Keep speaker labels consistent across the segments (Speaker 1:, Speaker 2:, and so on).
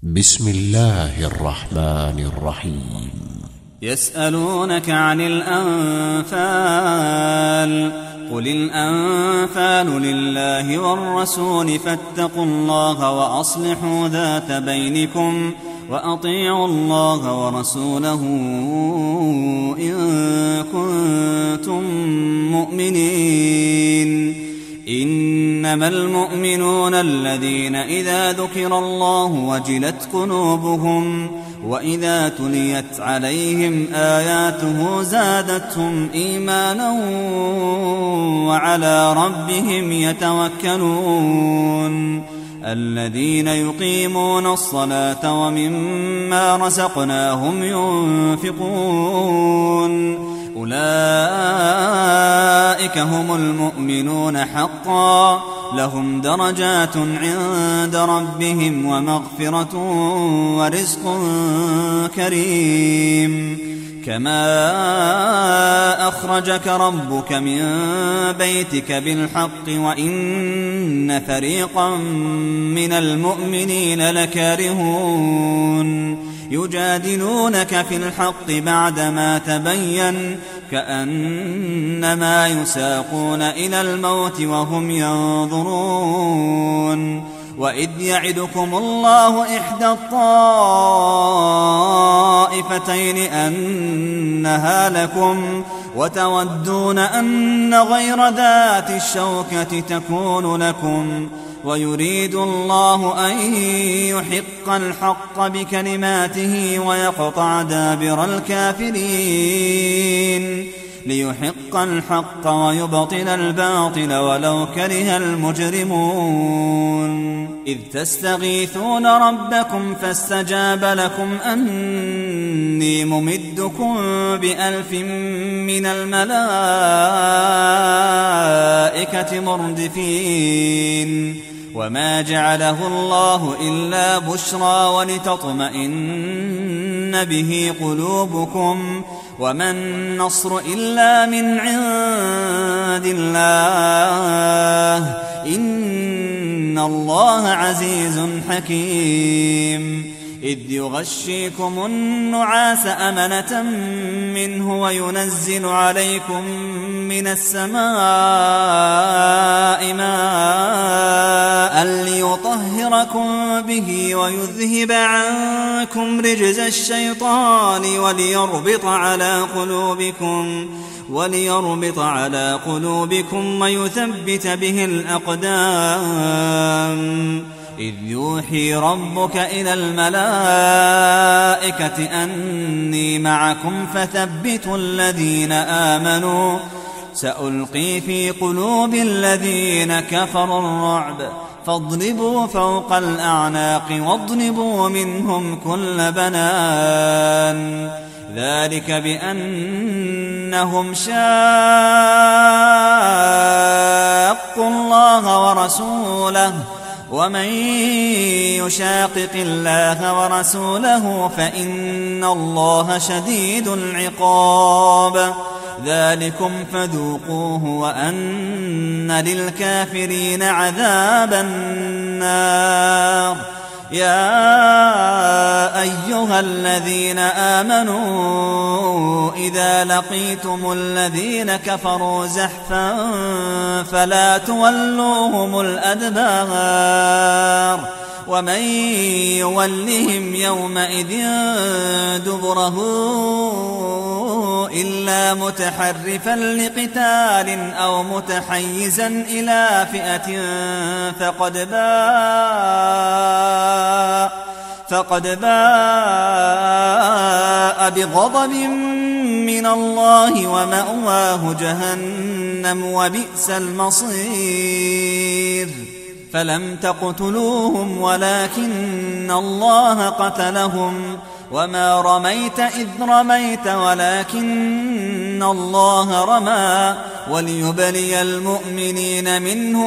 Speaker 1: بسم الله الرحمن الرحيم.
Speaker 2: يسألونك عن الأنفال قل الأنفال لله والرسول فاتقوا الله وأصلحوا ذات بينكم وأطيعوا الله ورسوله إن كنتم مؤمنين. إنما المؤمنون الذين إذا ذكر الله وجلت قلوبهم وإذا تليت عليهم آياته زادتهم إيمانا وعلى ربهم يتوكلون. الذين يقيمون الصلاة ومما رزقناهم ينفقون أولئك هم المؤمنون حقا لهم درجات عند ربهم ومغفرة ورزق كريم. كما أخرجك ربك من بيتك بالحق وإن فريقا من المؤمنين لكارهون يجادلونك في الحق بعدما تبين كأنما يساقون إلى الموت وهم ينظرون. وإذ يعدكم الله إحدى الطائفتين أنها لكم وتودون أن غير ذات الشوكة تكون لكم ويريد الله أن يحق الحق بكلماته ويقطع دابر الكافرين ليحق الحق ويبطل الباطل ولو كره المجرمون. إذ تستغيثون ربكم فاستجاب لكم أني ممدكم ب1000 من الملائكة مردفين. وما جعله الله إلا بشرى ولتطمئن به قلوبكم وما النصر إلا من عند الله إن الله عزيز حكيم. إذ يغشيكم النعاس أمنة منه وينزل عليكم من السماء ماء ليطهركم به ويذهب عنكم رجز الشيطان وليربط على قلوبكم ويثبت به الأقدام. إذ يوحي ربك إلى الملائكة أني معكم فثبتوا الذين آمنوا سألقي في قلوب الذين كفروا الرعب فاضربوا فوق الأعناق واضربوا منهم كل بنان. ذلك بأنهم شاقوا الله ورسوله ومن يشاقق الله ورسوله فإن الله شديد العقاب. ذلكم فذوقوه وأن للكافرين عذاب النار. يا أيها الذين آمنوا إذا لقيتم الذين كفروا زحفا فلا تولوهم الأدبار ومن يولهم يومئذ دبره إلا متحرفا لقتال أو متحيزا إلى فئة فقد باء بغضب من الله ومأواه جهنم وبئس المصير. فلم تقتلوهم ولكن الله قتلهم وما رميت إذ رميت ولكن الله رمى وليبلي المؤمنين منه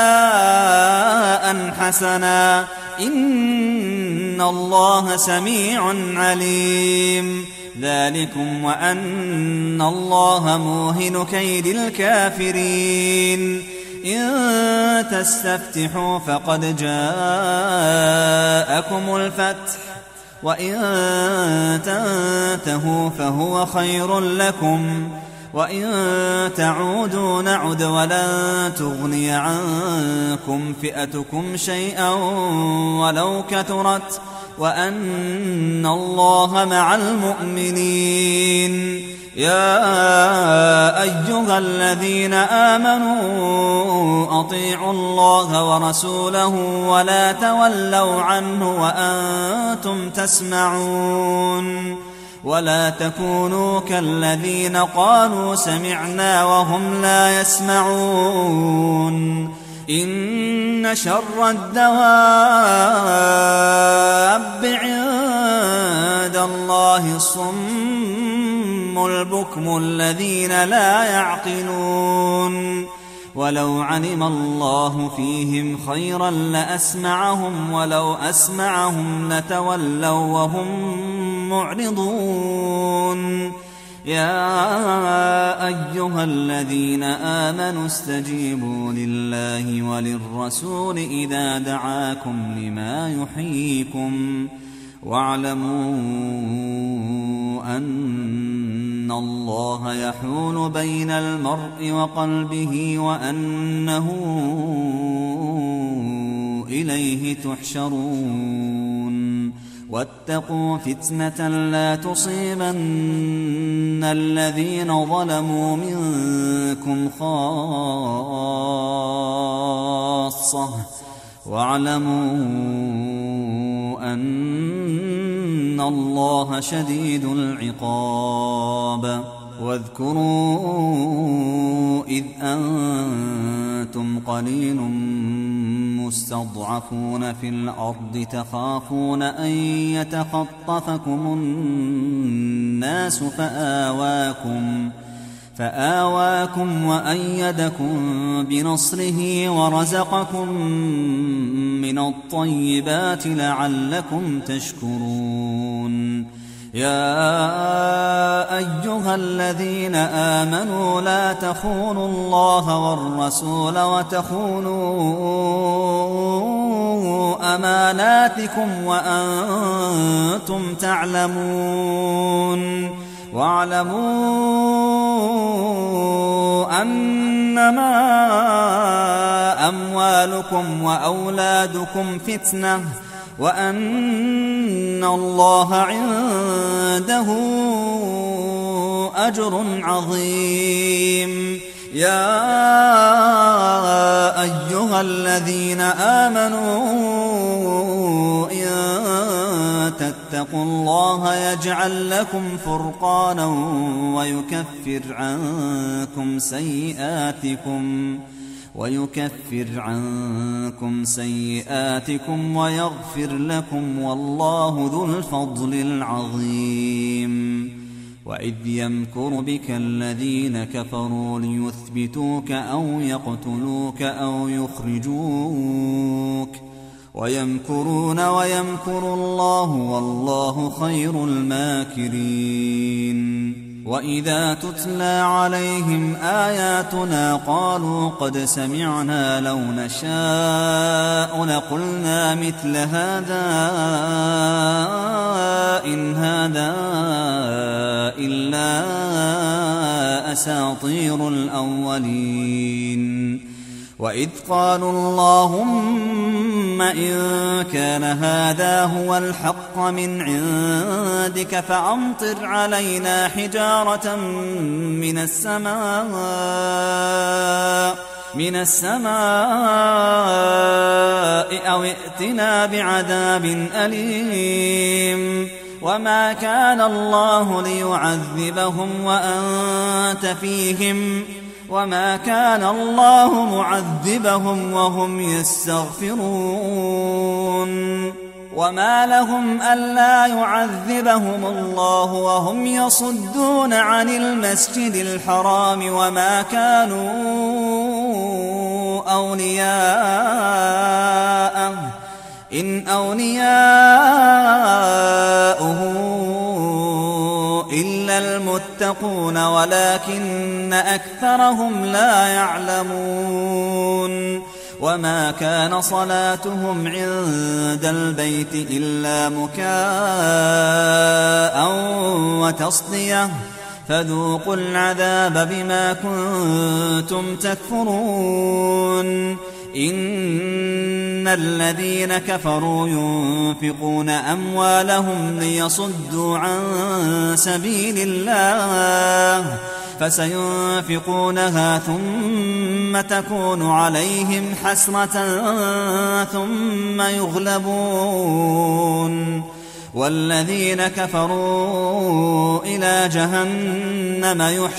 Speaker 2: بلاء حسنا إن الله سميع عليم. ذلكم وأن الله موهن كيد الكافرين. إن تستفتحوا فقد جاءكم الفتح وإن تنتهوا فهو خير لكم وإن تعودوا نعد ولن تغني عنكم فئتكم شيئا ولو كثرت وأن الله مع المؤمنين يا أيها الذين آمنوا أطيعوا الله ورسوله ولا تولوا عنه وأنتم تسمعون ولا تكونوا كالذين قالوا سمعنا وهم لا يسمعون إن شر الدواب عند الله الصم البكم الذين لا يعقلون ولو علم الله فيهم خيرا لأسمعهم ولو أسمعهم لتولوا وهم معرضون يا أيها الذين آمنوا استجيبوا لله وللرسول إذا دعاكم لما يحييكم واعلموا أن الله يحول بين المرء وقلبه وأنه إليه تحشرون واتقوا فتنة لا تصيبن الذين ظلموا منكم خاصة واعلموا أن الله شديد العقاب واذكروا إذ أنتم قليل مستضعفون في الأرض تخافون أن يتخطفكم الناس فآواكم وأيدكم بنصره ورزقكم من الطيبات لعلكم تشكرون يا أيها الذين آمنوا لا تخونوا الله والرسول وتخونوا أماناتكم وأنتم تعلمون واعلموا أنما أموالكم وأولادكم فتنة وأن الله عنده أجر عظيم يا أيها الذين آمنوا إن تتقوا الله يجعل لكم فرقانا ويكفر عنكم سيئاتكم ويغفر لكم والله ذو الفضل العظيم وإذ يمكر بك الذين كفروا ليثبتوك أو يقتلوك أو يخرجوك ويمكرون ويمكر الله والله خير الماكرين وإذا تتلى عليهم آياتنا قالوا قد سمعنا لو نشاء لقلنا مثل هذا إن هذا إلا أساطير الأولين وإذ قالوا اللهم إن كان هذا هو الحق من عندك فأمطر علينا حجارة من السماء أو ائتنا بعذاب أليم وما كان الله ليعذبهم وأنت فيهم وما كان الله معذبهم وهم يستغفرون وما لهم ألا يعذبهم الله وهم يصدون عن المسجد الحرام وما كانوا أولياءه إن أولياؤه إلا المتقون يتقون ولكن أكثرهم لا يعلمون وما كان صلاتهم عند البيت إلا مكاء وتصدية فذوقوا العذاب بما كنتم تكفرون إن الذين كفروا ينفقون أموالهم ليصدوا عن سبيل الله فسينفقونها ثم تكون عليهم حسرة ثم يغلبون والذين كفروا إلى جهنم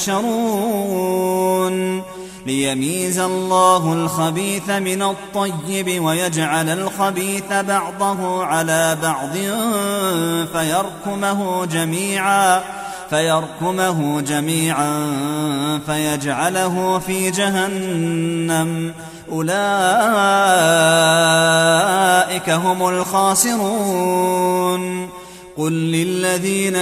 Speaker 2: يحشرون ليميز الله الخبيث من الطيب ويجعل الخبيث بعضه على بعض فيركمه جميعا فيجعله في جهنم أولئك هم الخاسرون قل للذين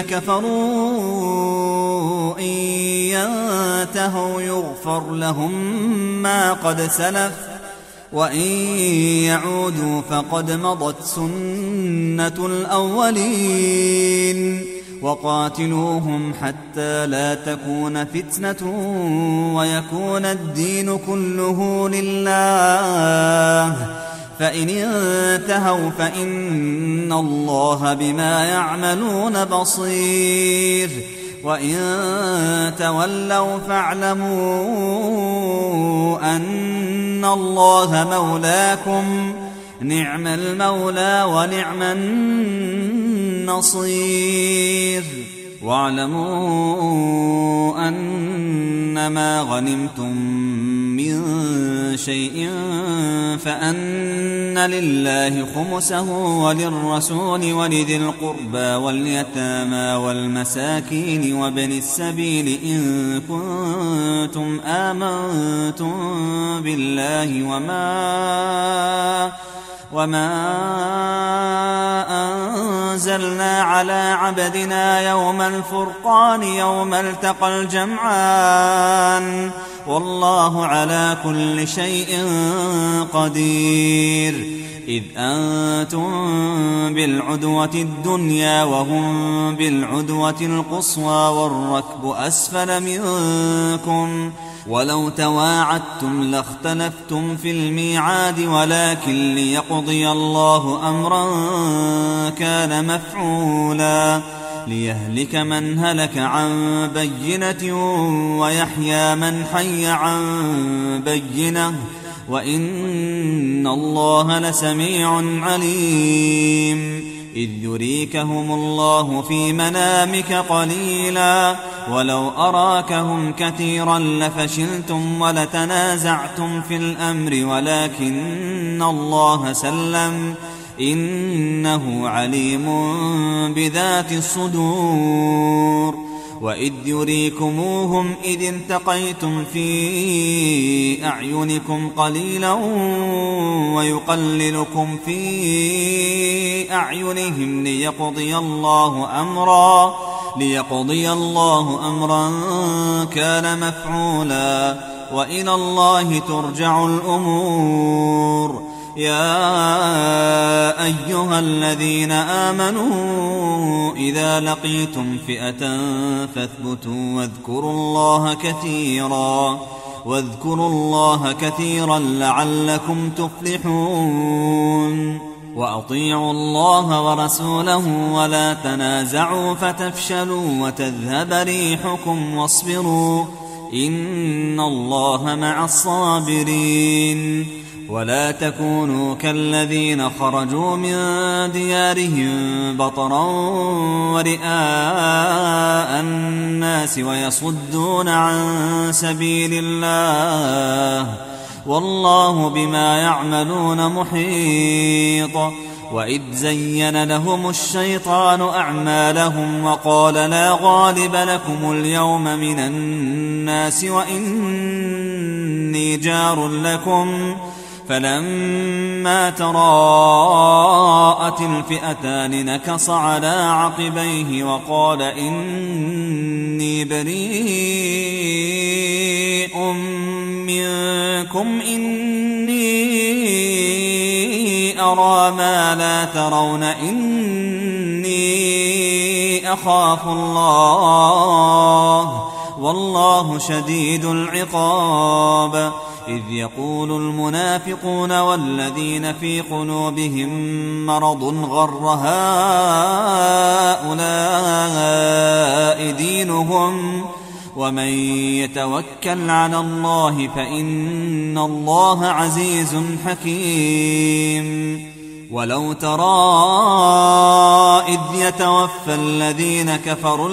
Speaker 2: كفروا إن ينتهوا يغفر لهم ما قد سلف وإن يعودوا فقد مضت سنة الأولين وقاتلوهم حتى لا تكون فتنة ويكون الدين كله لله فإن انتهوا فإن الله بما يعملون بصير وإن تولوا فاعلموا أن الله مولاكم نعم المولى ونعم النصير واعلموا أنما غنمتم من شيء فأن لله خمسه وللرسول ولذي القربى واليتامى والمساكين وابن السبيل إن كنتم آمنتم بالله وما أنزلنا على عبدنا يوم الفرقان يوم التقى الجمعان والله على كل شيء قدير إذ أنتم بالعدوة الدنيا وهم بالعدوة القصوى والركب أسفل منكم ولو تواعدتم لاختلفتم في الميعاد ولكن ليقضي الله أمرا كان مفعولا ليهلك من هلك عن بينة ويحيى من حي عن بينة وإن الله لسميع عليم إذ يريكهم الله في منامك قليلا ولو أراكهم كثيرا لفشلتم ولتنازعتم في الأمر ولكن الله سلم إنه عليم بذات الصدور وإذ يريكموهم إذ التقيتم في أعينكم قليلا ويقللكم في أعينهم ليقضي الله أمرا كان مفعولا وإلى الله ترجع الأمور يا أيها الذين آمنوا إذا لقيتم فئة فاثبتوا واذكروا الله كثيرا لعلكم تفلحون وأطيعوا الله ورسوله ولا تنازعوا فتفشلوا وتذهب ريحكم واصبروا إن الله مع الصابرين ولا تكونوا كالذين خرجوا من ديارهم بطرا ورئاء الناس ويصدون عن سبيل الله والله بما يعملون محيط وإذ زين لهم الشيطان أعمالهم وقال لا غالب لكم اليوم من الناس وإني جار لكم فلما تراءت الفئتان نكص على عقبيه وقال إني بريء منكم إني أرى ما لا ترون إني أخاف الله والله شديد العقاب. إذ يقول المنافقون والذين في قلوبهم مرض غر هؤلاء دينهم ومن يتوكل على الله فإن الله عزيز حكيم. ولو ترى إذ يتوفى الذين كفروا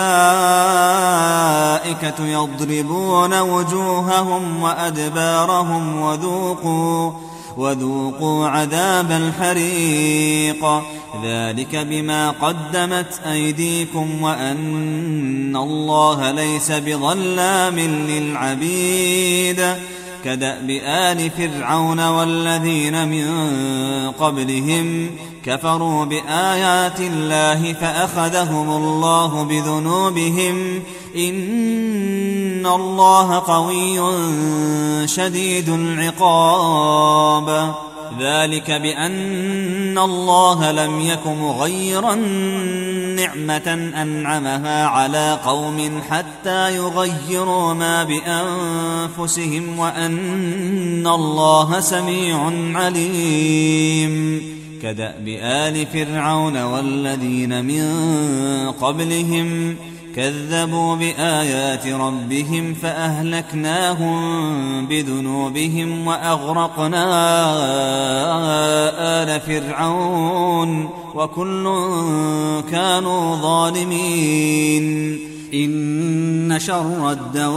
Speaker 2: الملائكة يضربون وجوههم وأدبارهم وذوقوا عذاب الحريق ذلك بما قدمت أيديكم وأن الله ليس بظلام للعبيد. كدأب آل فرعون والذين من قبلهم كفروا بآيات الله فأخذهم الله بذنوبهم إن الله قوي شديد العقاب. ذلك بأن الله لم يك مغيرا نعمة أنعمها على قوم حتى يغيروا ما بأنفسهم وأن الله سميع عليم. كدأب آل فرعون والذين من قبلهم كذبوا بآيات ربهم فأهلكناهم بذنوبهم وأغرقنا آل فرعون وكل كانوا ظالمين. إن شر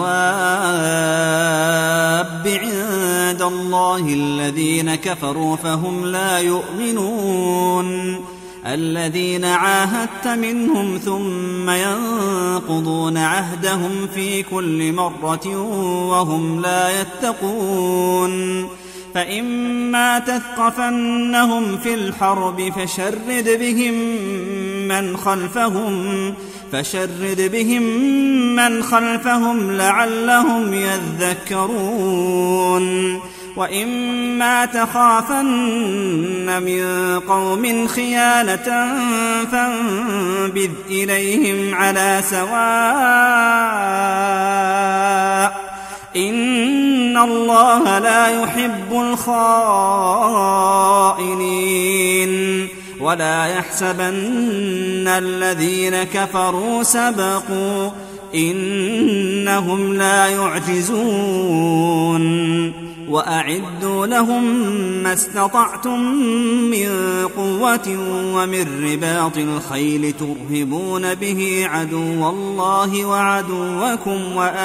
Speaker 2: الدواب عند الله الذين كفروا فهم لا يؤمنون. الذين عاهدت منهم ثم ينقضون عهدهم في كل مرة وهم لا يتقون. فإما تثقفنهم في الحرب فشرد بهم من خلفهم لعلهم يذكرون. وإما تخافن من قوم خيانة فانبذ إليهم على سواء إن الله لا يحب الخائنين. ولا يحسبن الذين كفروا سبقوا إنهم لا يعجزون. وأعدوا لهم ما استطعتم من قوة ومن رباط الخيل ترهبون به عدو الله وعدوكم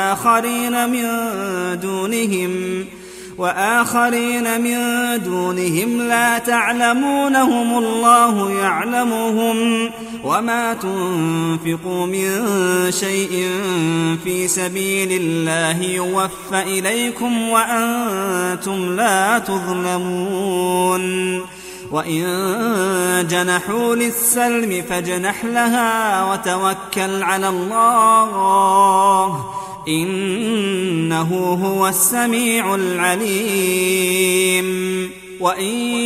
Speaker 2: وآخرين من دونهم لا تعلمونهم الله يعلمهم. وما تنفقوا من شيء في سبيل الله يوفى إليكم وأنتم لا تظلمون. وإن جنحوا للسلم فاجنح لها وتوكل على الله إنه هو السميع العليم. وإن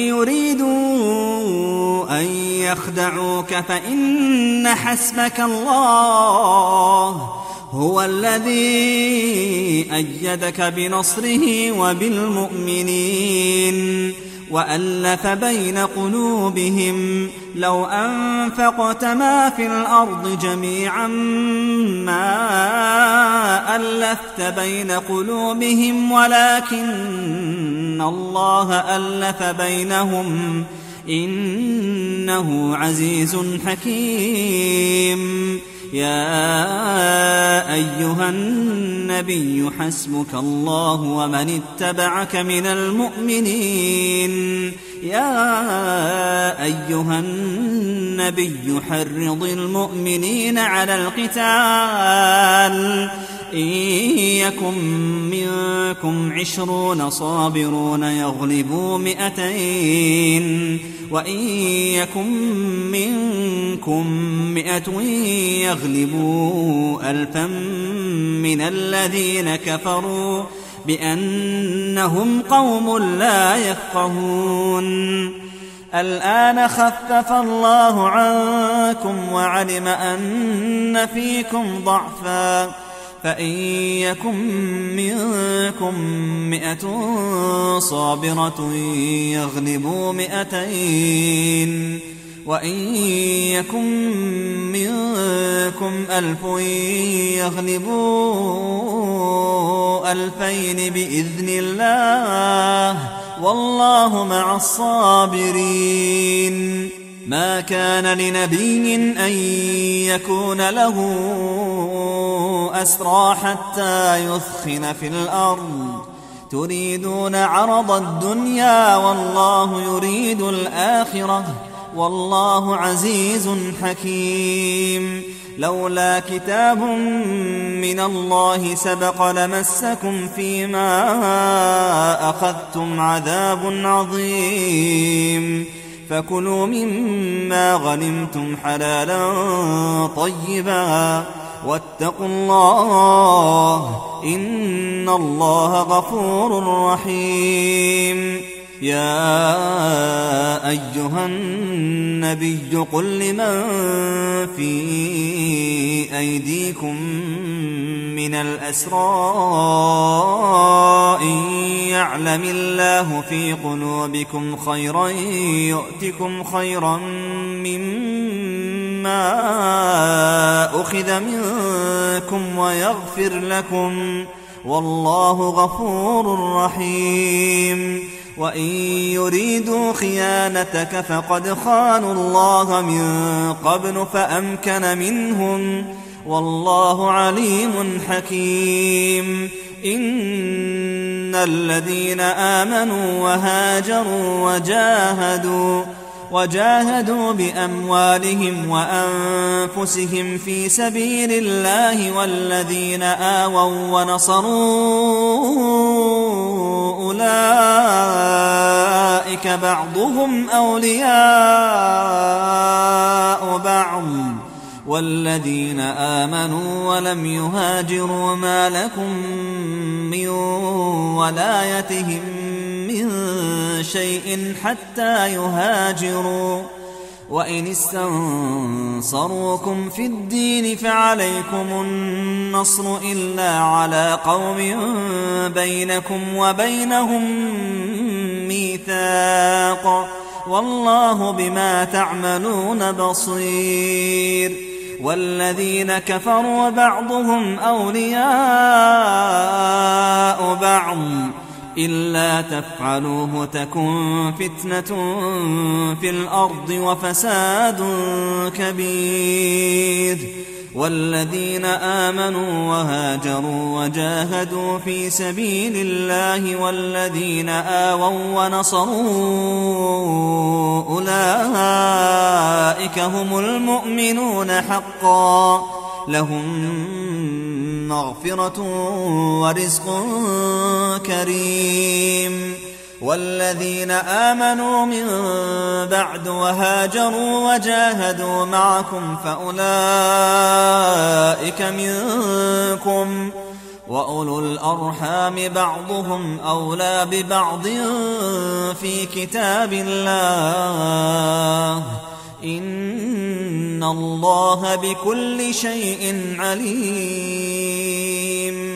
Speaker 2: يريدوا أن يخدعوك فإن حسبك الله هو الذي أيدك بنصره وبالمؤمنين وألف بين قلوبهم لو أنفقت ما في الأرض جميعا ما ألفت بين قلوبهم ولكن الله ألف بينهم إنه عزيز حكيم. يا أيها النبي حسبك الله ومن اتبعك من المؤمنين. يا أيها النبي حرض المؤمنين على القتال إن يكن منكم 20 صابرون يغلبوا 200 وإن يكن منكم 100 يغلبوا 1000 من الذين كفروا بأنهم قوم لا يفقهون. الآن خفف الله عنكم وعلم أن فيكم ضعفا فإن يكن منكم 100 صابرة يغلبوا 200 وإن يكن منكم 1000 يغلبوا 2000 بإذن الله والله مع الصابرين. ما كان لنبي أن يكون له أسرى حتى يثخن في الأرض تريدون عرض الدنيا والله يريد الآخرة والله عزيز حكيم. لولا كتاب من الله سبق لمسكم فيما أخذتم عذاب عظيم فكلوا مما غنمتم حلالا طيبا واتقوا الله إن الله غفور رحيم. يا أيها النبي قل لمن في أيديكم من الأسرى إن يعلم الله في قلوبكم خيرا يؤتكم خيرا مما أخذ منكم ويغفر لكم والله غفور رحيم. وإن يريدوا خيانتك فقد خانوا الله من قبل فأمكن منهم والله عليم حكيم. إن الذين آمنوا وهاجروا وجاهدوا بأموالهم وأنفسهم في سبيل الله والذين آووا ونصروا أولئك بعضهم أولياء بعض والذين آمنوا ولم يهاجروا ما لكم من ولايتهم من شيء حتى يهاجروا وإن استنصروكم في الدين فعليكم النصر إلا على قوم بينكم وبينهم ميثاق والله بما تعملون بصير. والذين كفروا بعضهم أولياء بعض إلا تفعلوه تكن فتنة في الأرض وفساد كبير. والذين آمنوا وهاجروا وجاهدوا في سبيل الله والذين آووا ونصروا أولئك هم المؤمنون حقا لهم مغفرة ورزق كريم. والذين آمنوا من بعد وهاجروا وجاهدوا معكم فأولئك منكم وأولو الأرحام بعضهم أولى ببعض في كتاب الله إن الله بكل شيء عليم.